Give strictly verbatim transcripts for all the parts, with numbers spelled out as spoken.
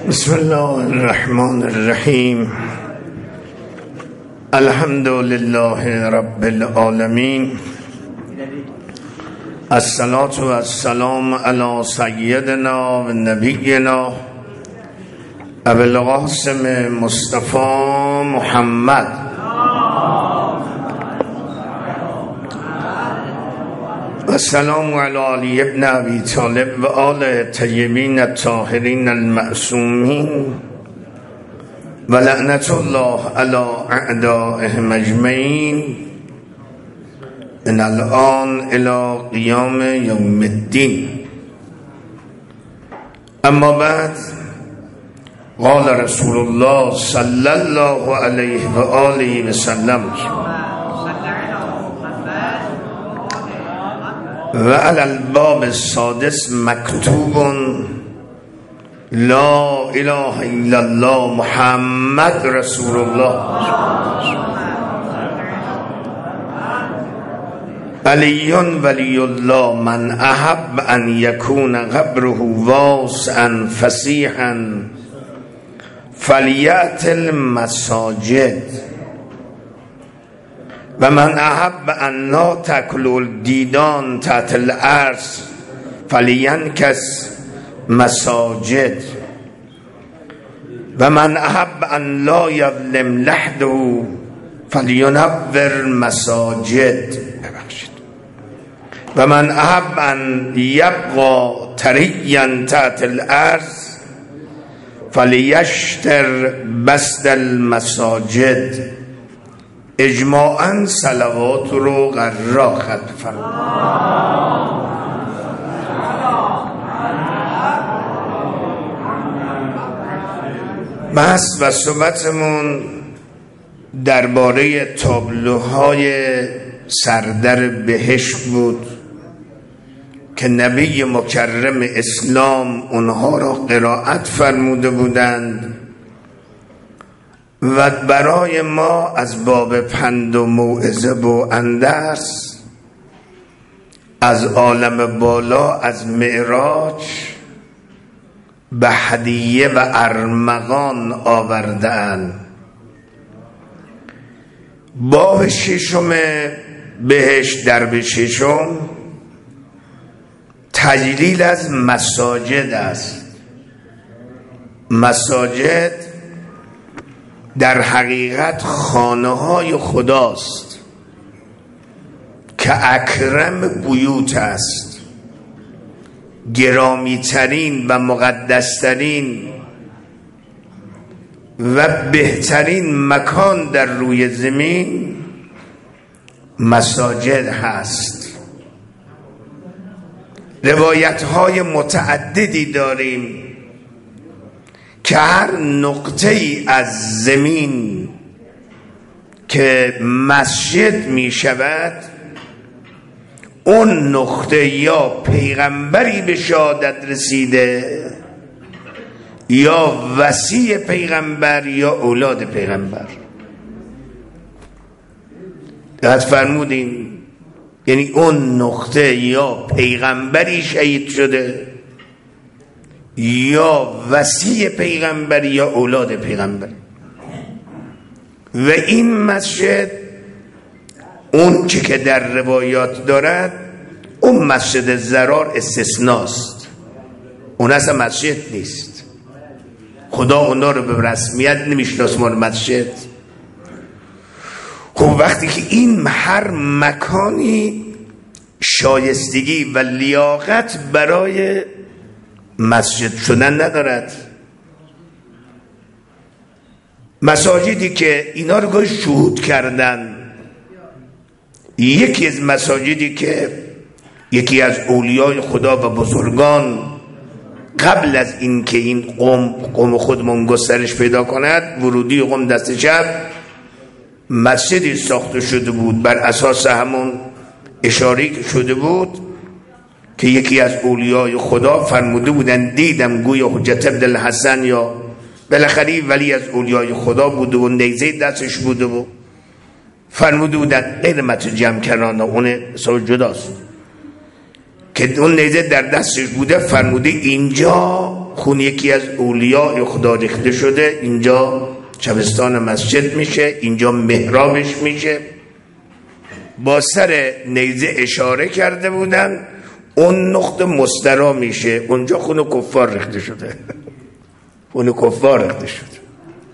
بسم الله الرحمن الرحیم. الحمد لله رب العالمین. الصلاة و السلام علی سیدنا و نبینا ابو القاسم مصطفی محمد السلام علی علی ابن ابی طالب و آل طیبین الطاهرین المعصومین و لعنت الله علی اعدائهم اجمعین من الان الی قیام یوم الدین. اما بعد، قال رسول الله صلی الله علیه و آله و سلم و علی الباب السادس مکتوب لا اله الا الله محمد رسول الله. علی ولی الله من احب ان یکون قبره واسعا فسیحا فلیأت المساجد و من احب ان لا تأکل الدیدان تحت الارض فلینکس مساجد و من احب ان لا یظلم لحده فلینور مساجد و من احب ان یبقى طریا تحت الارض فلیشتر بسط المساجد. اجماعاً صلوات رو قرار ختم فرمایید. بحث و صحبتمون درباره تابلوهای سردر بهشت بود که نبی مکرم اسلام اونها را قرائت فرموده بودند و برای ما از باب پند و موعظه و اندرس از عالم بالا، از معراج به هدیه و ارمغان آورده‌اند. باب ششم بهشت، درب ششم، تجلیل از مساجد است. مساجد در حقیقت خانه های خداست که اکرم بیوت است، گرامی ترین و مقدس ترین و بهترین مکان در روی زمین مساجد هست. روایت های متعددی داریم که هر نقطه ای از زمین که مسجد می شود اون نقطه یا پیغمبری به شهادت رسیده یا وصی پیغمبر یا اولاد پیغمبر. دقت فرمودین؟ یعنی اون نقطه یا پیغمبری شهید شده یا وصی پیغمبر یا اولاد پیغمبر. و این مسجد اون چی که در روایات دارد، اون مسجد زرار استثناست، اون اصلا مسجد نیست. خدا اونا رو به رسمیت نمیشناسه ما مسجد. خب وقتی که این هر مکانی شایستگی و لیاقت برای مسجد شدن ندارد، مساجدی که اینا رو گاهی شهود کردن، یکی از مساجدی که یکی از اولیای خدا و بزرگان قبل از این که این قوم قوم خودمون گسترش پیدا کند، ورودی قوم دست چپ، مسجدی ساخته شده بود بر اساس همون اشاره شده بود که یکی از اولیای خدا فرموده بودن، دیدم گویا حجت ابن الحسن یا بالاخره ولی از اولیای خدا بوده و نیزه دستش بوده و فرموده بودن غیر متجم کرانه، اون سوال جداست که اون نیزه در دستش بوده، فرموده اینجا خون یکی از اولیاء خدا ریخته شده، اینجا شبستان مسجد میشه، اینجا محرابش میشه. با سر نیزه اشاره کرده بودن اون نقطه مسترا میشه، اونجا خون کفار ریخته شده خون کفار ریخته شده.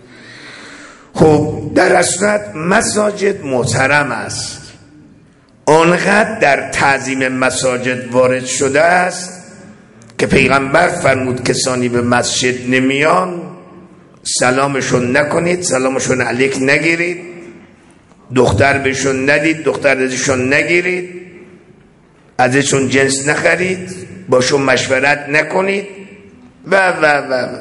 خب در اصل مساجد محترم است، آنقدر در تعظیم مساجد وارد شده است که پیغمبر فرمود کسانی به مسجد نمیان سلامشون نکنید، سلامشون علیک نگیرید، دختر بهشون ندید، دختر ازشون نگیرید، ازشون جنس نخرید، باشون مشورت نکنید و و و و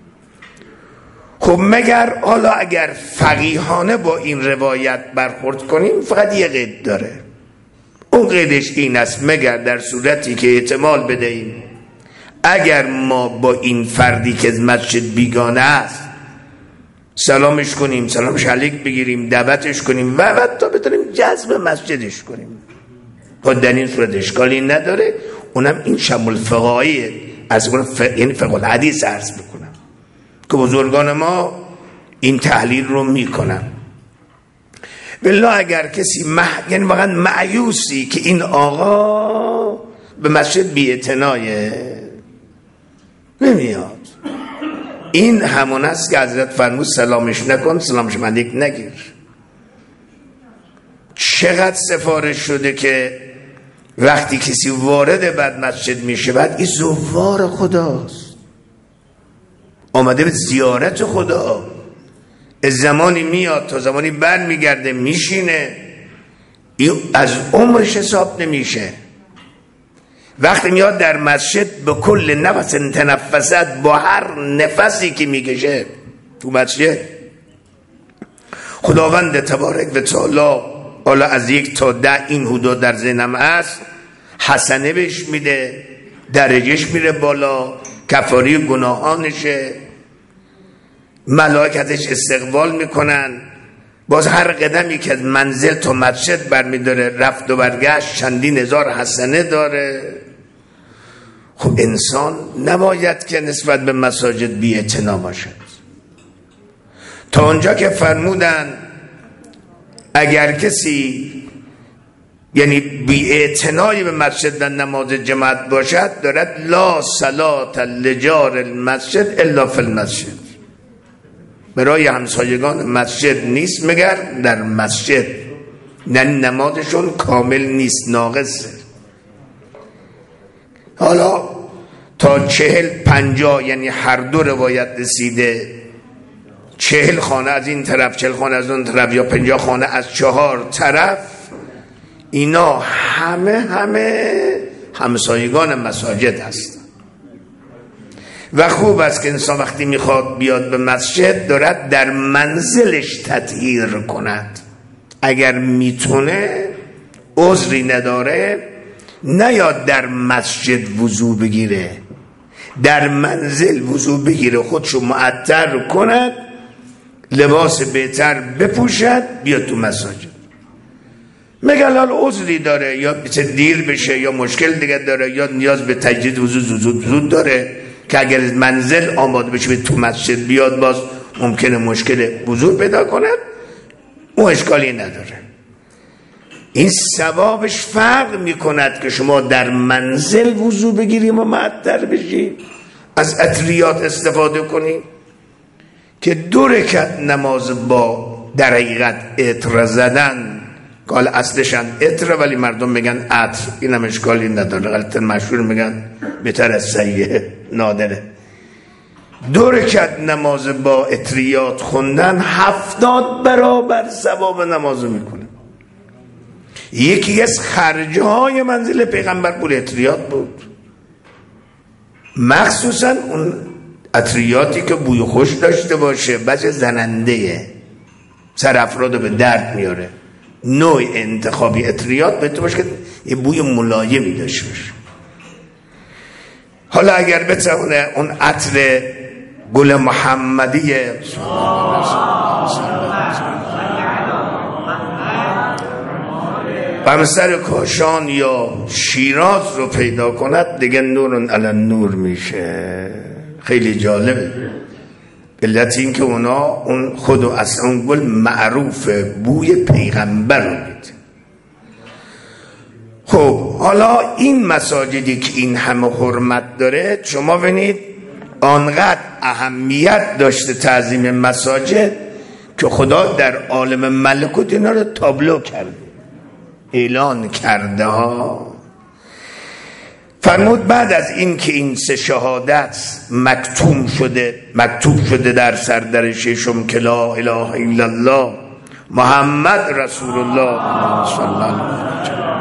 خب مگر حالا اگر فقیهانه با این روایت برخورد کنیم فقط یه قید داره، اون قیدش این است مگر در صورتی که احتمال بدهیم اگر ما با این فردی که از مسجد بیگانه است سلامش کنیم، سلامش علیک بگیریم، دعوتش کنیم و بعد تا بتونیم جذب مسجدش کنیم، خود در این صورت اشکالی نداره. اونم این شمول فقهاییه، از اون ف... یعنی فقه الحدیث عرض بکنم که بزرگان ما این تحلیل رو میکنن. بالله اگر کسی مح... یعنی واقعا مایوسی که این آقا به مسجد بی‌اعتنایه نمیاد، این همون است که حضرت فرمود سلامش نکن، سلامش علیک نگیر. چقدر سفارش شده که وقتی کسی وارد بعد مسجد میشه بعد این زوار خداست، آمده به زیارت خدا، از زمانی میاد تا زمانی بر میگرده میشینه، این از عمرش حساب نمیشه. وقتی میاد در مسجد به کل نفس تنفست، با هر نفسی که میکشه تو مسجد خداوند تبارک و تعالی حالا از یک تا ده این حدود در ذهنم است حسنه بهش میده، درجهش میره بالا، کفاری گناهانشه، ملائکتش استقبال میکنن، باز هر قدمی که از منزل تا مسجد برمیداره رفت و برگشت چندین هزار حسنه داره. خب انسان نباید که نسبت به مساجد بی اعتنا باشد. تا اونجا که فرمودن اگر کسی یعنی بی اعتنایی به مسجد و نماز جماعت باشد دارد لا صلات لجار المسجد الا فی المسجد، برای همسایگان مسجد نیست مگر در مسجد، نه نمازشون کامل نیست، ناقصه. حالا تا چهل پنجاه یعنی هر دو روایت رسیده، چهل خانه از این طرف چهل خانه از اون طرف یا پنجاه خانه از چهار طرف، اینا همه همه همسایگان مساجد هستند. و خوب است که انسان وقتی میخواد بیاد به مسجد دارد در منزلش تطهیر کند، اگر میتونه عذری نداره نیاد در مسجد وضو بگیره، در منزل وضو بگیره، خودشو معطر کند، لباس بهتر بپوشد، بیاد تو مساجد. مگر حال عذری داره یا چه دیر بشه یا مشکل دیگه داره یا نیاز به تجدید وضو زود زود داره که اگر منزل آماده بشه به تو مسجد بیاد باز ممکنه مشکل وضو پیدا کند، اون اشکالی نداره. این ثوابش فرق میکند که شما در منزل وضو بگیریم و معطر بشی، از عطریات استفاده کنیم که دو رکعت نماز با در حقیقت عطر زدن، قال اصلشن عطر ولی مردم میگن عطر، این هم اشکالی نداره، غلط مشهور میگن بهتر از سیئه، نادره. دو رکعت نماز با عطریات خوندن هفتاد برابر ثواب نماز میکنه. یکی از خرجهای منزل پیغمبر پول عطریات بود، مخصوصا اون عطریاتی که بوی خوش داشته باشه، بعضی زننده سر افراد به درد میاره. نوع انتخابی عطریات بهتر باشه که یه بوی ملایمی داشته باشه. حالا اگر بتونه اون عطر گل محمدی همسر کاشان یا شیراز رو پیدا کند دیگه نور علی نور میشه. خیلی جالبه. علت این که اونا اون خود و اصلا اون گل معروفه، بوی پیغمبر رو میده. خب حالا این مساجدی که این همه حرمت داره، شما ببینید آنقدر اهمیت داشته تعظیم مساجد که خدا در عالم ملکوت اینا رو تابلو کرده، اعلان کرده ها. فرمود بعد از این که این سه شهادت مکتوم شده مکتوب شده در سردر ششم که لا اله الا الله محمد رسول الله صلی الله علیه و سلم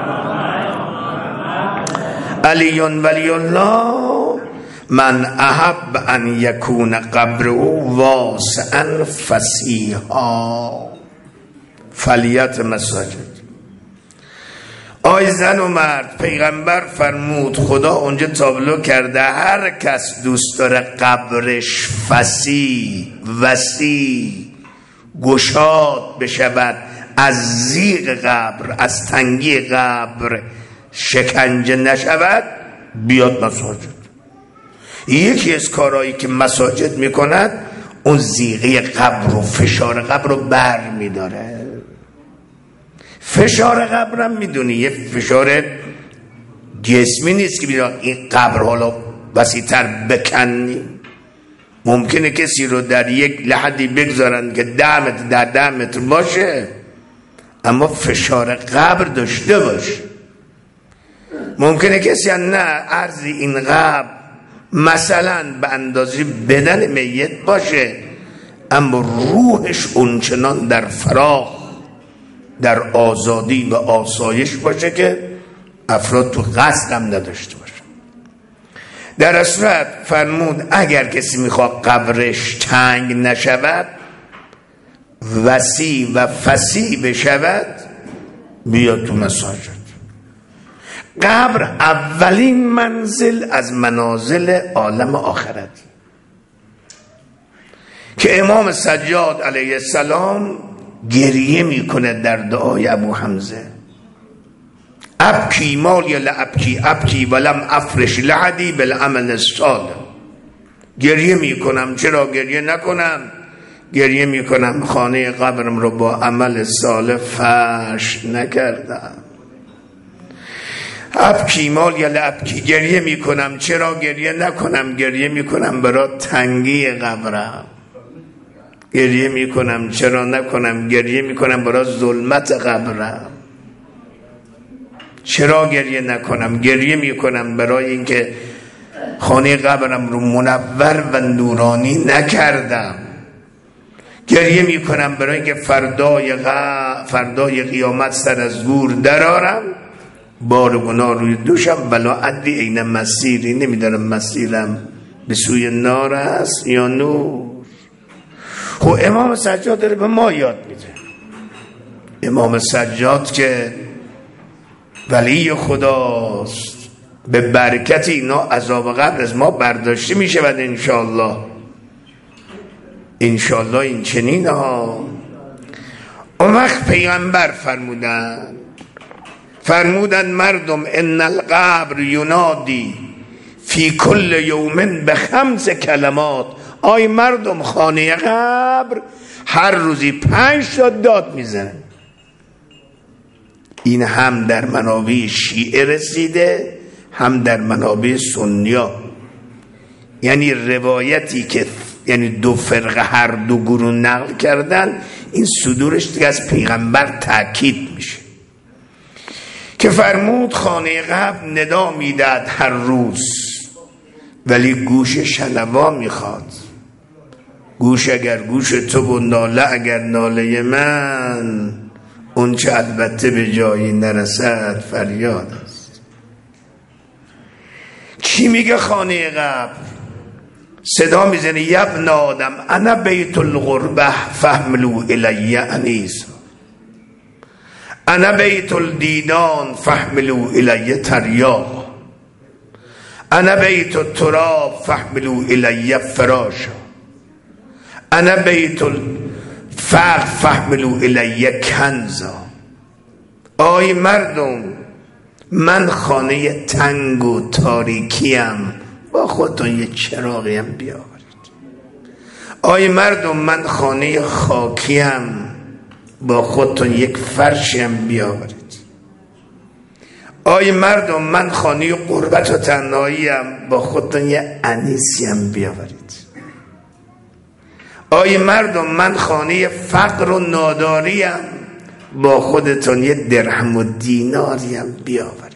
علی ولی الله من احب ان یکون قبره واسعا فسیحا فلیت مساجد. آی زن و مرد، پیغمبر فرمود خدا اونجا تابلو کرده هر کس دوست داره قبرش فسیح وسیع گشاد بشود، از زیغ قبر از تنگی قبر شکنجه نشود، بیاد مساجد. یکی از کارهایی که مساجد میکند اون زیغه قبر و فشار قبر رو بر میداره. فشار قبرم میدونی یه فشار جسمی نیست که بیاد این قبر حالا وسیع‌تر بکنی. ممکنه کسی رو در یک لحدی بگذارن که ده متر در ده متر باشه اما فشار قبر داشته باشه. ممکنه کسی نه عرض این قبر مثلا به اندازه بدن میت باشه اما روحش اونچنان در فراغ در آزادی و آسایش باشه که افراد تو قصد هم نداشته باشه. در اصل فرمود اگر کسی میخواد قبرش تنگ نشود وسیع و فسیع بشود بیاد تو مساجد. قبر اولین منزل از منازل عالم آخرت که امام سجاد علیه السلام گریه میکنه در دعای ابو حمزه ابکی مال یا لابکی ابکی ولم افرش لحدی بالعمل الصالح. گریه میکنم، چرا گریه نکنم؟ گریه میکنم خانه قبرم رو با عمل صالح فرش نکردم. ابکی مال یا لابکی، گریه میکنم، چرا گریه نکنم؟ گریه میکنم برای تنگی قبرم. گریه میکنم، چرا نکنم؟ گریه میکنم برای ظلمت قبرم. چرا گریه نکنم؟ گریه میکنم برای اینکه خانه قبرم رو منور و نورانی نکردم. گریه میکنم برای اینکه فردای غ... فردای قیامت سر از گور درارم، بار گناه روی دوشم، بلا عدی این مسیری، نمیدارم مسیرم به سوی نار است یا نور. خب امام سجاد داره به ما یاد میده. امام سجاد که ولی خداست، به برکت اینا عذاب قبر از ما برداشته میشه و انشاءالله انشاءالله این چنین ها. اون وقت پیغمبر فرمودن فرمودن مردم ان القبر ینادی فی کل یوم به خمس کلمات. آی مردم، خانه قبر هر روزی پنج تا داد میزنه. این هم در منابع شیعه رسیده هم در منابع سنیا. یعنی روایتی که یعنی دو فرقه هر دو گروه نقل کردن، این صدورش دیگه از پیغمبر تأکید میشه که فرمود خانه قبر ندا میداد هر روز ولی گوش شنوا میخواد. گوش اگر گوش تو و ناله اگر ناله من، اون چه البته به جایی نرسد فریاد است. چی میگه خانه قبر؟ صدا میزنه یبن آدم انا بیت الغربه فحملو الی انیس، انا بیت الدیدان فحملو الی تریاق، انا بیت التراب فحملو الی فراشا، انا بیت الفقر فحملو الی کنزا. آی مردم، من خانه تنگ و تاریکیم، با خودتون یه چراغی هم بیاورید. آی مردم من خانه خاکیم، با خودتون یک فرشی هم بیاورید. آی مردم من خانه غربت و تنهاییم، با خودتون یه انیسی هم بیاورید. آی مردم من خانه فقر و ناداریم، با خودتون یه درهم و دیناری هم بیاورید.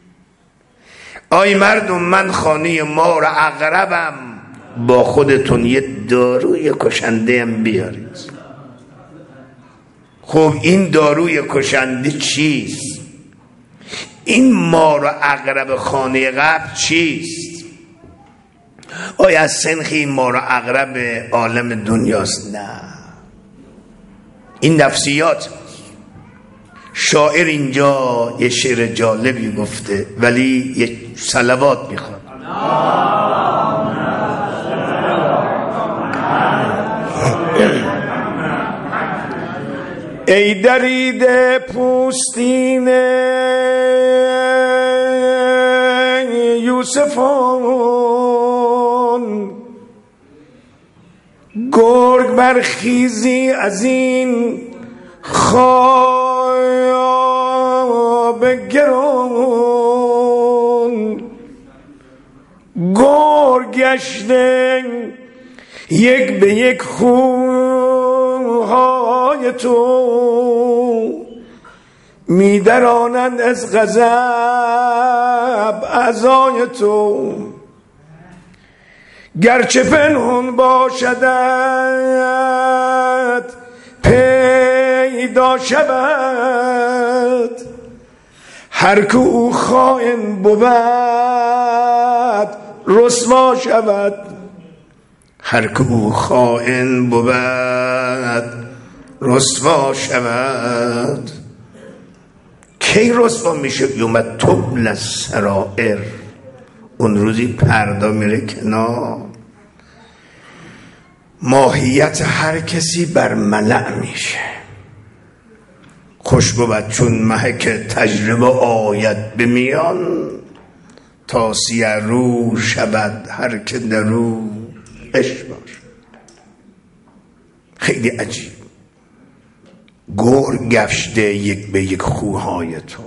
آی مردم من خانه مار عقربم، با خودتون یه داروی کشنده هم بیارید. خب این داروی کشنده چیست؟ این مار و عقرب خانه قبل چیست؟ آیا از سنخ این مار و عقرب عالم دنیاست؟ نه، این نفسیات. شاعر اینجا یه شعر جالبی گفته ولی یه صلوات میخواد. ای دریده پوستین یوسفان، گرگ برخیزی از این خواب گران. گرگ گشته یک به یک خوهای تو، میدرانند از غضب اعضای تو. گرچه پنهان باشدت پیدا شود، هر که او خائن بود رسوا شود. هر که او خائن بود رسوا شود. کی رسوا میشه؟ یوم تبل السرائر، اون روزی پرده میره کنار. ماهیت هر کسی بر ملأ میشه. خوش بود چون محک تجربه آید به میان، تا سیه رو شود هر که در رو عشق باش. خیلی عجیب. گرگ گشته یک به یک خوهای تو،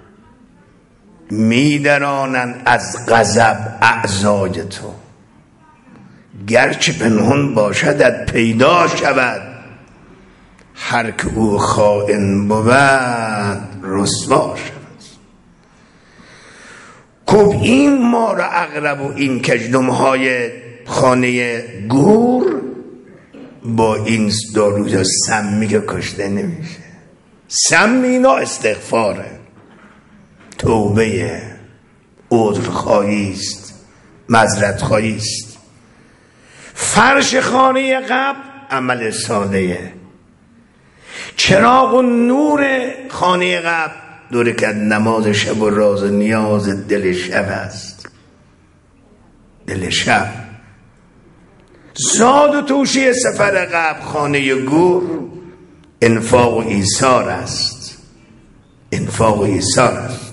میدرانند از غضب اعضای تو. گرچه پنهان باشدت پیدا شود، هر که او خائن بود رسوا شود. خب این مار عقرب و این کژدم های خانه گور با این داروی سمی که کشته نمیشه. سمی اینا استغفاره، توبه، عذرخواهی است، معذرت خواهی است. فرش خانه قبل عمل صالحه. چراغ و نور خانه قبل دو رکعت نماز شب و راز نیاز دل شب است. دل شب. زاد و توشی سفر قبل خانه گور انفاق و ایثار است. انفاق و ایثار است.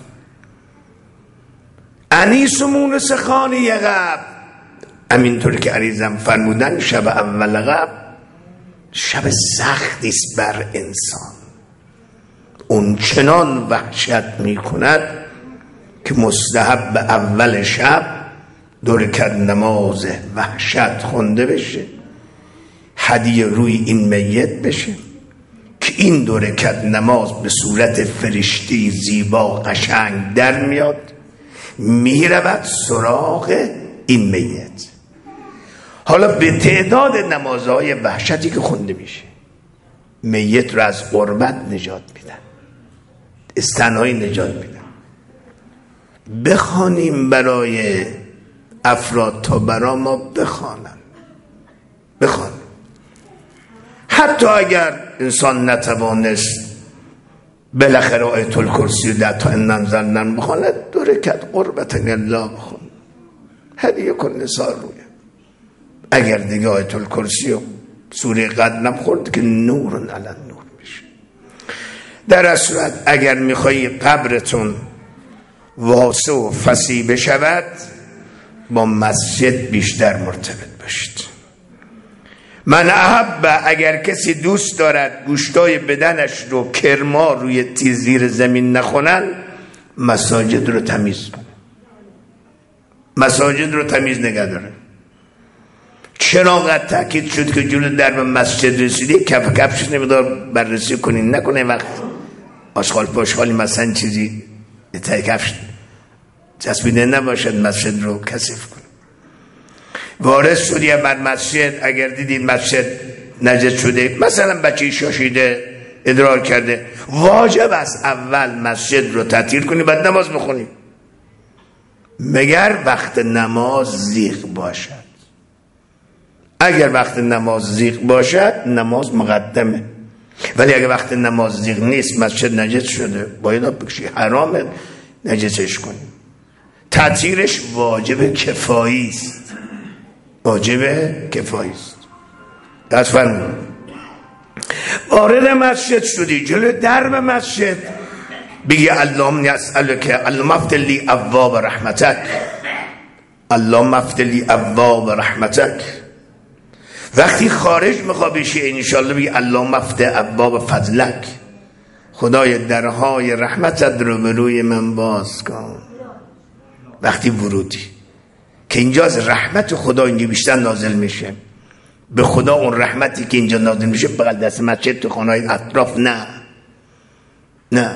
انیس و مونس خانه قبل، همینطور که عریضم فرمودن، شب اول قبل شب سختی است بر انسان. اون چنان وحشت می کند که مستحب اول شب دو رکعت نماز وحشت خونده بشه، هدیه روی این میت بشه که این دو رکعت نماز به صورت فرشته زیبا قشنگ در میاد، میرود سراغ این میت. حالا به تعداد نمازهای وحشتی که خونده میشه، میت رو از غربت نجات میدن، از تنهایی نجات میدن. بخوانیم برای افراد تا برا ما بخوانن، بخوانیم. حتی اگر انسان نتوانست بالاخره آیت الکرسی در تا انن زنن بخواند، دو رکعت قربت الله بخون، هدیه کن نثار روی. اگر دیگه آیت الکرسی و سوره قدرم خورد که نورن علی نور میشه. در اصل صورت اگر میخوایی قبرتون واسع و فسیح بشود، با مسجد بیشتر مرتبط باشید. من احب، اگر کسی دوست دارد گوشتای بدنش رو کرما روی تیز زیر زمین نخونن، مساجد رو تمیز کنه، مساجد رو تمیز نگه داره. چرا قد تاکید شد که جلو درب مسجد رسیدی کف کفش نمیدار بررسی کنین، نکنه وقت آشغال پاشغالی مثلا چیزی تای کفش چسبیده نباشد مسجد رو کثیف کنه. وارد شدی بر مسجد، اگر دیدید مسجد نجس شده، مثلا بچه شاشیده ادرار کرده، واجب است اول مسجد رو تطهیر کنی بعد نماز بخونی، مگر وقت نماز زیغ باشد. اگر وقت نماز زیغ باشد نماز مقدمه، ولی اگر وقت نماز زیغ نیست مسجد نجس شده باید آب بکشی، حرامه نجسش کنی. تطهیرش واجب کفایی است، واجب کفایی است. دست فرمون وارد مسجد شدی، جلو درب مسجد بگی اللهم اسألک اللهم افتح لی ابواب رحمتک، اللهم افتح لی ابواب رحمتک. وقتی خارج میخوای بشی انشالله بگی اللهم افتح ابواب فضلک، خدای درهای رحمتت رو به روی من باز کن. وقتی ورودی که اینجا از رحمت خدا اینجا بیشتر نازل میشه، به خدا اون رحمتی که اینجا نازل میشه بغل دست مسجد تو خانه‌های اطراف نه نه،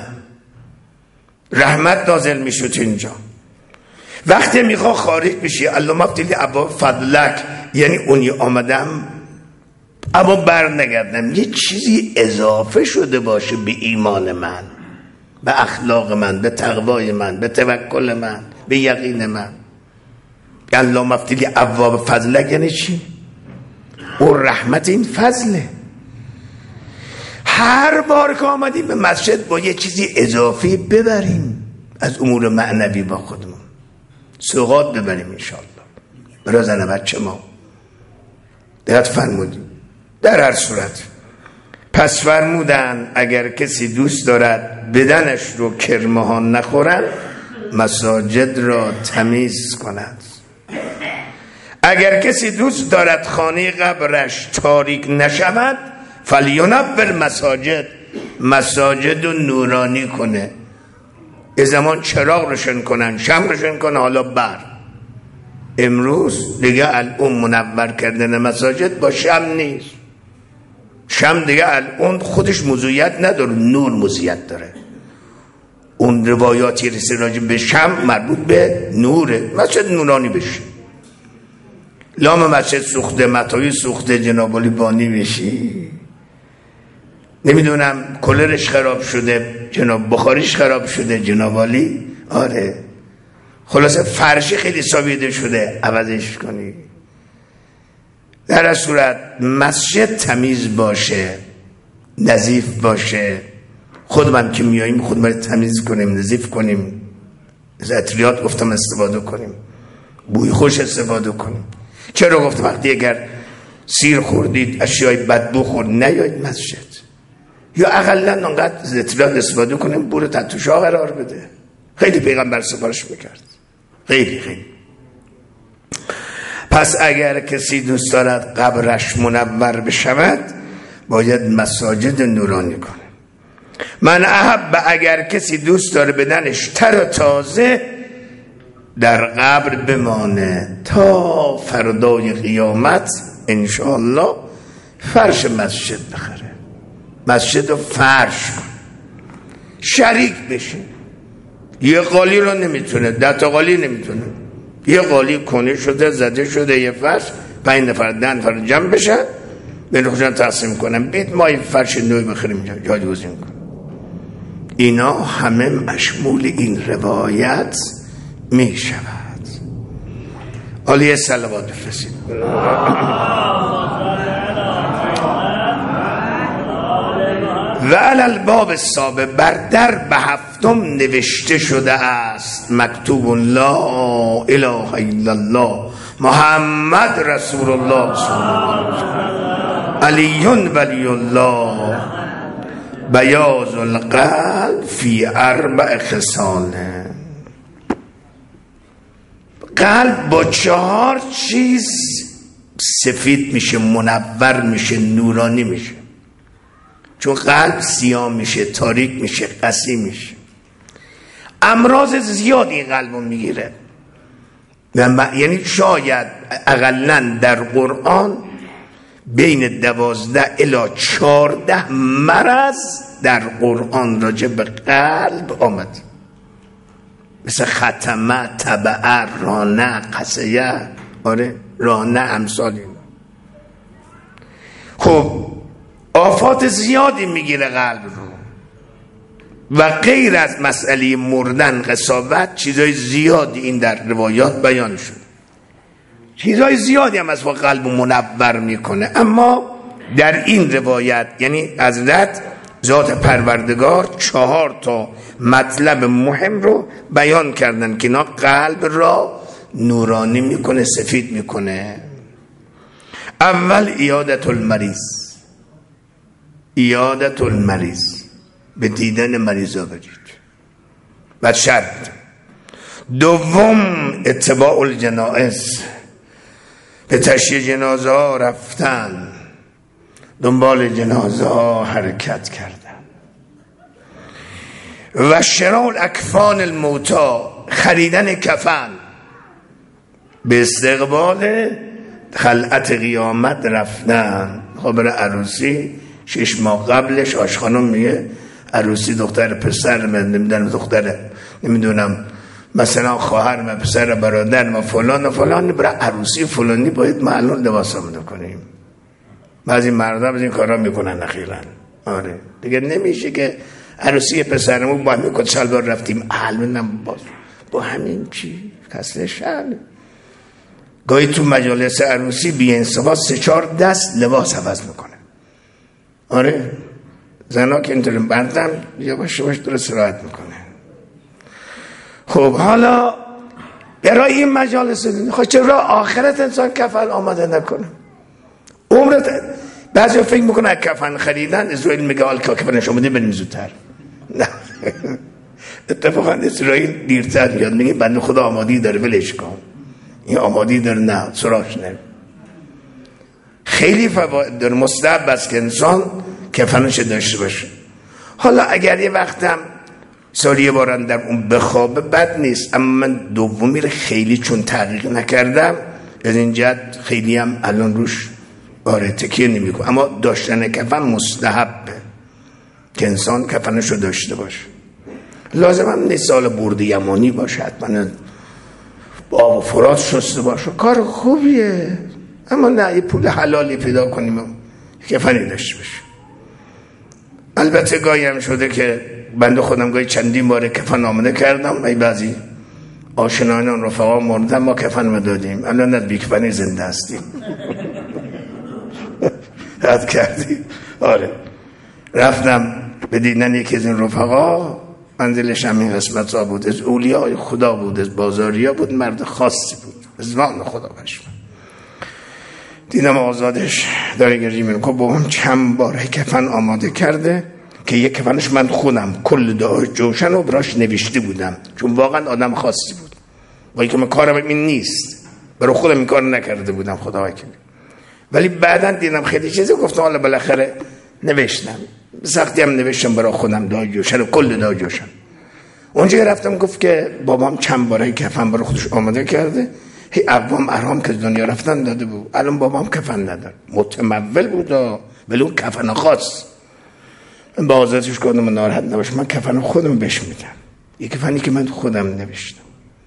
رحمت نازل میشه تو اینجا. وقتی میخوا خارج بشی اللهم افتح لی ابواب فضلک، یعنی اونی آمدم اما بر نگردم یه چیزی اضافه شده باشه به ایمان من، به اخلاق من، به تقوای من، به توکل من، به یقین من. اللهم افتح لی ابواب فضلک یعنی چی؟ اون رحمت این فضله. هر بار که آمدیم به مسجد با یه چیزی اضافی ببریم از امور معنوی با خودمون، سوغات ببریم انشاءالله برای زن بچه ما. دقت فرمودیم. در هر صورت پس فرمودن اگر کسی دوست دارد بدنش رو کرمه ها نخورن مساجد را تمیز کند. اگر کسی دوست دارد خانه قبرش تاریک نشود فلیونور مساجد، مساجد رو نورانی کنه. یه زمان چراغ روشن کنن، شمع روشن کنن، حالا بر. امروز دیگه الان منور کردن مساجد با شمع نیست. شمع دیگه الان خودش مزیت نداره، نور مزیت داره. اون روایاتی رسه راجع به شمع مربوط به نوره. مسجد نورانی بشه. لام مسجد سوخته، متایی سوخته، جنابالی بانی بشی. نمیدونم کولرش خراب شده، جناب بخاریش خراب شده، جنابالی آره خلاصه فرشی خیلی ساویده شده، عوضش کنی. در از صورت مسجد تمیز باشه، نظیف باشه. خودم که میاییم خودم تمیز کنیم، نظیف کنیم، از عطریات گفتم استفاده کنیم، بوی خوش استفاده کنیم. چرا گفتم وقتی اگر سیر خوردید، اشیای بدبو خورد، نیایید مسجد، یا اقلا انقدر از عطریات استفاده کنیم برو تحتوشا قرار بده. خیلی پیغمبر سفارش میکرد، خیلی خیلی. پس اگر کسی دوست دارد قبرش منور بشود باید مساجد نورانی کنه. من احب، اگر کسی دوست داره بدنش تر و تازه در قبر بمانه تا فردای قیامت انشاءالله فرش مسجد بخره، مسجد رو فرش کن، شریک بشه. یه قالی رو نمیتونه، ده تا قالی نمیتونه، یه قالی کنه شده زده شده یه فرش، پنج نفر ده نفر جمع بشن به خودشون تقسیم کنن، بیت ما این فرش نوی بخریم جایگزین کن. اینا همه مشمول این روایت می شود. عالیه صلوات بفرستید. و علی الباب السابع، بر در به هفتم نوشته شده است مکتوب لا اله الا الله محمد رسول الله صلی الله علیه و علی ولی الله بیاض القلب فی اربع خصال. قلب با چهار چیز سفید میشه، منور میشه، نورانی میشه. چون قلب سیاه میشه، تاریک میشه، قسی میشه. امراض زیادی قلبو میگیره. یعنی شاید اقلن در قرآن بین دوازده الی چارده مرض در قرآن راجع به قلب آمد، مثل ختمه، تبعه، رانه، قسیه، آره رانه، امثال اینا. خب آفات زیادی میگیره قلب رو و غیر از مسئله مردن، قساوت، چیزای زیادی این در روایات بیان شد. چیزای زیادی هم از قلب منور میکنه. اما در این روایت یعنی حضرت ذات پروردگار چهار تا مطلب مهم رو بیان کردن که اینا قلب را نورانی میکنه، سفید میکنه. اول عیادت المریض، عیادت المریض، به دیدن مریضا برید. بعد شرط دوم اتباع الجنائز، به تشییع جنازه ها رفتن، دنبال جنازه ها حرکت کردن. و شراء الاکفان الموتا، خریدن کفن، به استقبال خلعت قیامت رفتن. خبر عروسی شش ماه قبلش آش خانم میگه عروسی دختر پسر من، نمیدونم دختر نمیدونم مثلا خواهر من، پسر برادر من، فلان و فلان، برای عروسی فلانی باید ما الان لباس آماده کنیم. بعضی مردم از این کارا میکنن اخیراً. آره دیگه نمیشه که عروسی پسرمون با همین کت شلوار رفتیم، الانم باز با همین چی کسر شل. گاهی تو مجالس عروسی بی انصافا سه چهار دست لباس عوض میکنه. آره زنا که اینطور بردم یواش یواش درست راحت میکنه. خب حالا برای این مجالس خب چرا آخرت انسان کفن آماده نکنه؟ عمرت بعضی فکر میکنه کفن خریدن اسرائیل میگه حال که کفنش آماده بریم زودتر. نه اتفاقا اسرائیل دیرتر یاد میگه بنده خدا آمادی داره ولش کن، این آمادی داره نه سراغش نه. خیلی فواید داره، مستحب است که انسان کفنش داشته باشه. حالا اگر یه وقتم سالی یه بارم در اون بخوابه بد نیست، اما من دومی رو خیلی چون تحقیق نکردم از این جهت خیلی هم الان روش آره تکیه نمی کنم. اما داشتن کفن مستحبه که انسان کفنش رو داشته باشه. لازم هم نیست سال برد یمانی باشه، حتما با آب و فرات شسته باشه، کار خوبیه. اما نه یه پول حلالی پیدا کنیم کفنی داشته باشه. البته گاهی هم شده که بنده خودم گاهی چندین بار کفن آماده کردم، ای بعضی آشنایان رفقا مردن ما کفن ما دادیم، الان از بیکفنی زنده هستیم. رد کردیم. آره رفتم به دیدن یکی از این رفقا، منزلش هم این قسمت ها بود، از اولیای خدا بود، از بازاریا بود، مرد خاصی بود، از نام خدا بشم. دیدم آزادش داره گریه میکنه، با هم چند باره کفن آماده کرده که یک کفنش من خودم کل دعای جوشن رو براش نوشته بودم، چون واقعا آدم خاصی بود، با اینکه من کارم این نیست، برای خودم این کار نکرده بودم خدا وکیلی. ولی بعداً دیدم خیلی چیزی گفتم، حالا بالاخره نوشتم، سختی هم نوشتم برای خودم دعای جوشن، کل دعای جوشن. اونجا رفتم گفت که بابام چند باره کفن برای خودش آماده کرده، هی اقوام ارهام که دنیا رفتن داده بود، الان بابام کفن نداره. متمول بود ولی اون کفن خاص. من با آزادش گفتم من ناراحت نباش، من کفن خودم بهش میدم، یک کفنی که من خودم نوشتم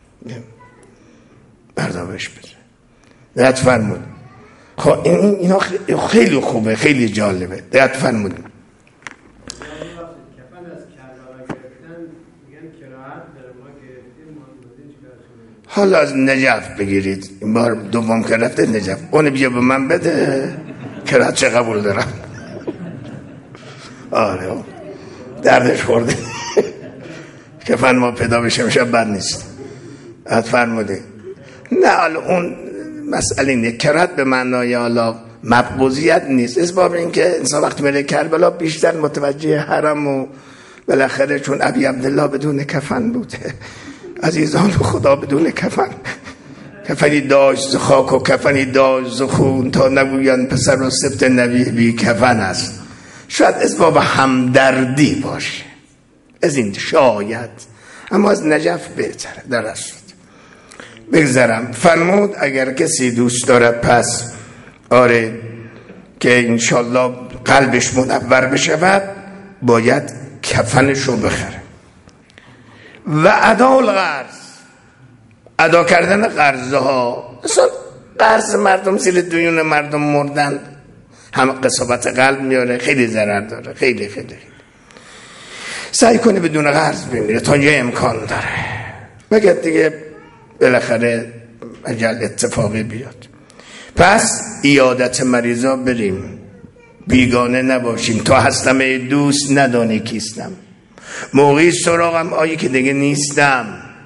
بردا بهش بده. دقت فرمود. خب این اینا خیلی خوبه، خیلی جالبه. دقت فرمود. حالا از نجف بگیرید، این بار دوم که رفته نجف، اون بیا به من بده که چه قبول دارم. آره دردش خورده. کفن ما پیدا بشه میشه بد نیست. حد فرموده. نه حالا اون مسئله اینه، کرات به معنای حالا مقبوضیت نیست، اسباب این که انسان وقتی میره کربلا بیشتر متوجه حرم و بالاخره چون ابی عبدالله بدون کفن بوده، عزیزان خدا بدون کفن کفنی داشت ز خاک و کفنی داشت ز خون، تا نگویند پسر و سبط نبی بی کفن است. شاید اسباب همدردی باشه، از این شاید، اما از نجف بهتره. در اصل بگذرم. فرمود اگر کسی دوست دارد پس آره که انشالله قلبش منور بشود، باید کفنشو بخره. و ادا القرض، ادا کردن قرضه ها. مثلا قرض مردم زیر دیون مردم مردن، هم قساوت قلب میاره، خیلی ضرر داره، خیلی خیلی خیلی. سعی کنه بدون قرض بمیره تا یه امکان داره، مگر دیگه بالاخره اجل اتفاقی بیاد. پس عیادت مریضا بریم، بیگانه نباشیم. تا هستم ای دوست ندانی کیستم، موقعی سراغم آیی که دیگه نیستم.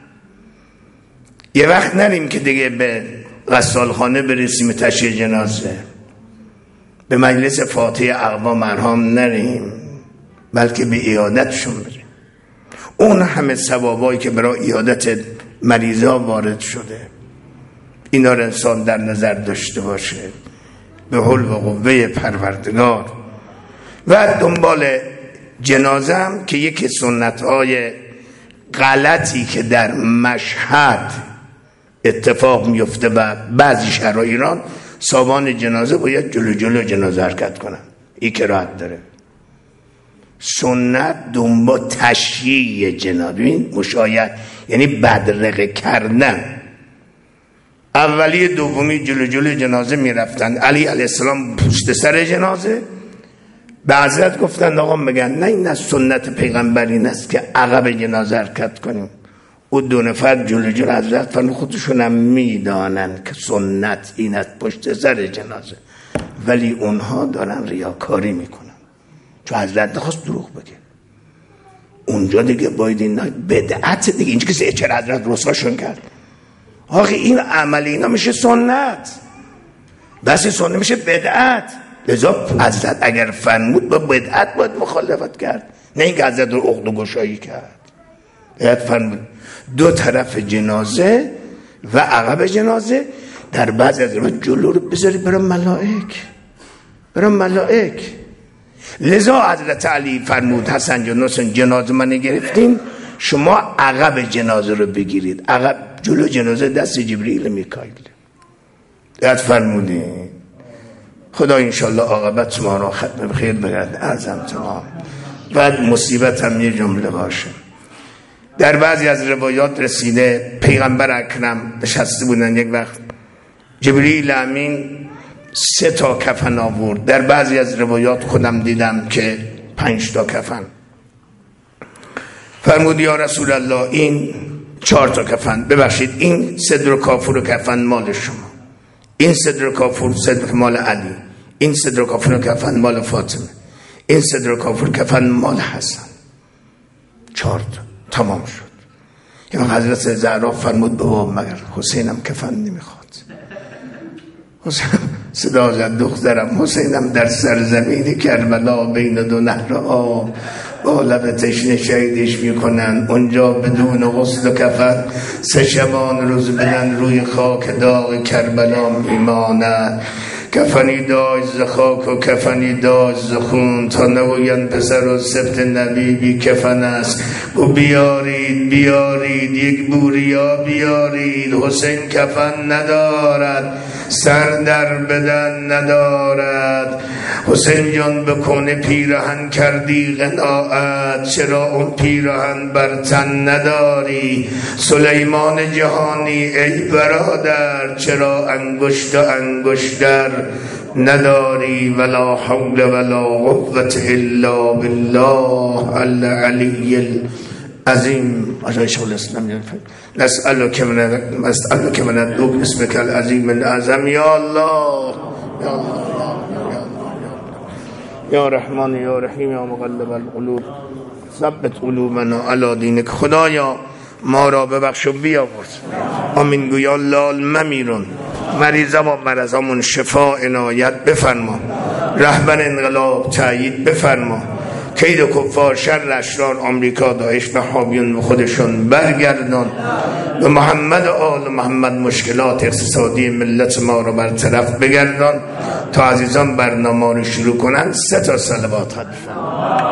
یه وقت نریم که دیگه به غسالخانه برسیم تشییع جنازه، به مجلس فاتحه اقوام مرحوم نریم، بلکه به عیادتشون بریم. اون همه ثوابایی که برای عیادت مریضا وارد شده، اینا رو انسان در نظر داشته باشه به حول و قوه پروردگار. و دنبال جنازه هم که یکی سنت‌های غلطی که در مشهد اتفاق میفته و بعضی شهرها ایران، سابان جنازه باید جلو جلو جنازه حرکت کنن. این کراهت داره. سنت دنبال تشییع جنازه، مشایعت یعنی بدرقه کردن. اولی دومی جلو جلو جنازه میرفتن. علی علیه السلام پشت سر جنازه، به حضرت گفتن آقا مگن نه این از سنت پیغمبر این است که عقب جنازه حرکت کنیم؟ او دو نفر جلو جلو حضرت فرمود خودشون هم میدانن که سنت این است پشت سر جنازه، ولی اونها دارن ریاکاری میکنن. چون حضرت نخواست دروغ بگه، اونجا دیگه باید این بدعت دیگه، اینجا که سیچر حضرت رسواشون کرد. آخه این عمل اینا میشه سنت، بس سنت میشه بدعت. لذا حضرت اگر فرمود با بدعت باید مخالفت کرد، نه اینکه حضرت رو عقد و گشایی کرد. باید فرمود دو طرف جنازه و عقب جنازه، در بعضی از روز جلو رو بذاری برای ملائک، برای ملائک. لذا حضرت علی فرمود حسن جان حسین جنازه من گرفتین، شما عقب جنازه رو بگیرید. عقب جلو جنازه دست جبریل میکائیل. یاد فرمودین خدا انشالله عاقبت ما را ختم بخیر بگرد. اعظم تمام. بعد مصیبت هم یه جمله باشه. در بعضی از روایات رسیده پیغمبر اکرم نشسته بودن، یک وقت جبریل امین سه تا کفن آورد. در بعضی از روایات خودم دیدم که پنج تا کفن. فرمود یا رسول الله این چهار تا کفن، ببخشید این صدر و کافور و کفن مال شما، این صدر و کافور صدر مال علی، این صدر و کافور و کفن مال فاطمه، این صدر و کافور کفن مال حسن. چهار تا تمام شد. این حضرت زهرا فرمود بابا مگر حسینم کفن نمیخواد؟ حسین صدا زد دخترم حسینم در سرزمین کربلا بین دو نهر آب با لب تشنه شهیدش میکنن، اونجا بدون غسل و کفن سه شبان روز بدن روی خاک داغ کربلا میماند. کفنی داشت ز خاک و کفنی داشت ز خون، تا نگویند پسر و سبط نبی بی کفن است. و بیارید بیارید یک بوریا بیارید، حسین کفن ندارد سر در بدن ندارد. حسین جان بکنه پیرهن کردی قناعت، چرا اون پیرهن بر تن نداری؟ سلیمان جهانی ای برادر، چرا انگشت و انگشتر نداری؟ ولا حول ولا قوة الا بالله العلی العظیم. آجای شغل اسلام نسألک من نسألک من ادعوک اسمک العظیم الاعظم. یا الله یا الله یا رحمان یا رحیم یا مقلب القلوب ثبت قلوبنا علی دینک. خدایا ما را ببخش و بیاورد. آمین گویا لال ممیرون، مریضا با مرضامون شفا عنایت بفرما، رهبر انقلاب تأیید بفرما، کید کفار شر اشرار آمریکا داعش وهابیون و خودشون برگردان و محمد و آل محمد مشکلات اقتصادی ملت ما رو برطرف بگردان. تا عزیزان برنامه رو شروع کنن سه تا صلوات حدیث